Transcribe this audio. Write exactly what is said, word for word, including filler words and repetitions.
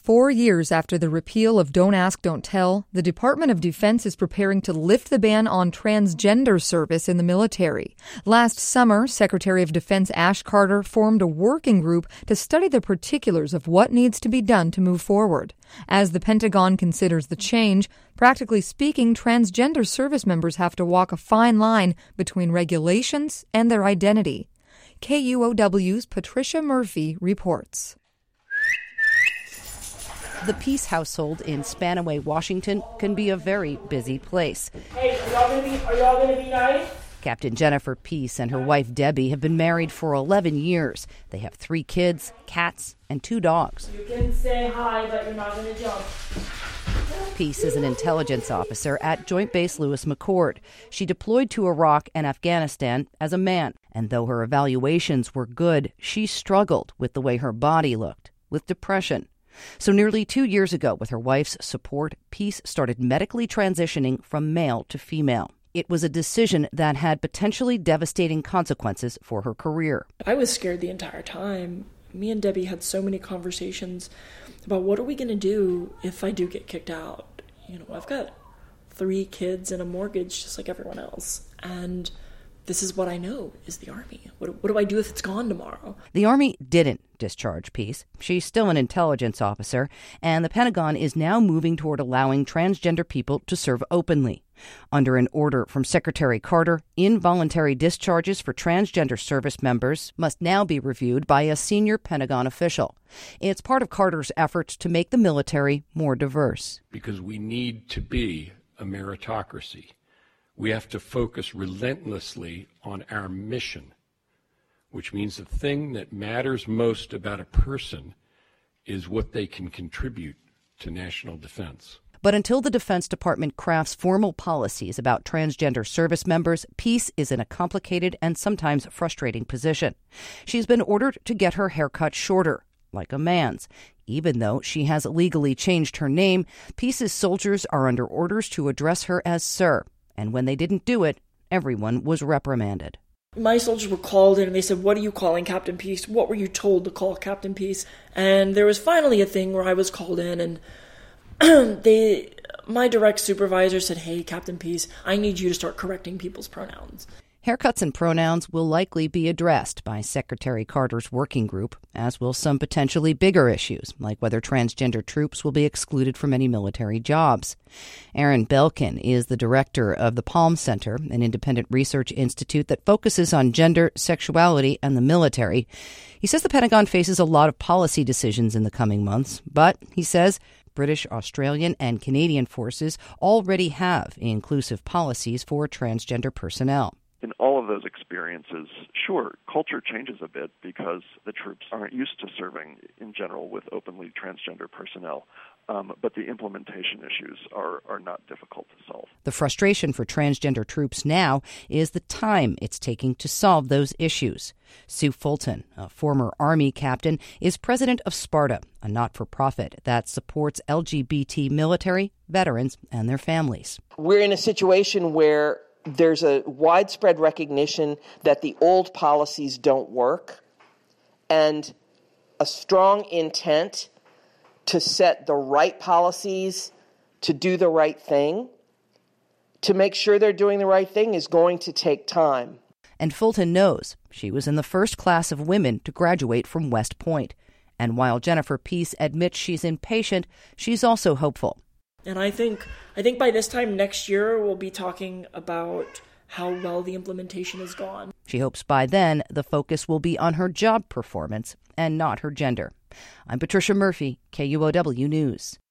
four years after the repeal of Don't Ask, Don't Tell, the Department of Defense is preparing to lift the ban on transgender service in the military. Last summer, Secretary of Defense Ash Carter formed a working group to study the particulars of what needs to be done to move forward. As the Pentagon considers the change, practically speaking, transgender service members have to walk a fine line between regulations and their identity. K U O W's Patricia Murphy reports. The Peace household in Spanaway, Washington, can be a very busy place. Hey, are y'all gonna be, are y'all gonna be nice? Captain Jennifer Peace and her wife Debbie have been married for eleven years. They have three kids, cats, and two dogs. You can say hi, but you're not gonna jump. Peace is an intelligence officer at Joint Base Lewis McChord. She deployed to Iraq and Afghanistan as a man, and though her evaluations were good, she struggled with the way her body looked, with depression. So nearly two years ago, with her wife's support, Peace started medically transitioning from male to female. It was a decision that had potentially devastating consequences for her career. I was scared the entire time. Me and Debbie had so many conversations about what are we going to do if I do get kicked out. You know, I've got three kids and a mortgage just like everyone else. And this is what I know is the Army. What, what do I do if it's gone tomorrow? The Army didn't discharge Peace. She's still an intelligence officer, and the Pentagon is now moving toward allowing transgender people to serve openly. Under an order from Secretary Carter, involuntary discharges for transgender service members must now be reviewed by a senior Pentagon official. It's part of Carter's efforts to make the military more diverse. Because we need to be a meritocracy. We have to focus relentlessly on our mission, which means the thing that matters most about a person is what they can contribute to national defense. But until the Defense Department crafts formal policies about transgender service members, Peace is in a complicated and sometimes frustrating position. She's been ordered to get her hair cut shorter, like a man's. Even though she has legally changed her name, Peace's soldiers are under orders to address her as Sir. And when they didn't do it, everyone was reprimanded. My soldiers were called in and they said, what are you calling Captain Peace? What were you told to call Captain Peace? And there was finally a thing where I was called in and they, my direct supervisor said, hey, Captain Peace, I need you to start correcting people's pronouns. Haircuts and pronouns will likely be addressed by Secretary Carter's working group, as will some potentially bigger issues, like whether transgender troops will be excluded from any military jobs. Aaron Belkin is the director of the Palm Center, an independent research institute that focuses on gender, sexuality, and the military. He says the Pentagon faces a lot of policy decisions in the coming months, but, he says, British, Australian, and Canadian forces already have inclusive policies for transgender personnel. In all of those experiences, sure, culture changes a bit because the troops aren't used to serving in general with openly transgender personnel, um, but the implementation issues are, are not difficult to solve. The frustration for transgender troops now is the time it's taking to solve those issues. Sue Fulton, a former Army captain, is president of Sparta, a not-for-profit that supports L G B T military, veterans, and their families. We're in a situation where there's a widespread recognition that the old policies don't work and a strong intent to set the right policies, to do the right thing, to make sure they're doing the right thing is going to take time. And Fulton knows she was in the first class of women to graduate from West Point. And while Jennifer Peace admits she's impatient, she's also hopeful. And I think I think by this time next year, we'll be talking about how well the implementation has gone. She hopes by then the focus will be on her job performance and not her gender. I'm Patricia Murphy, K U O W News.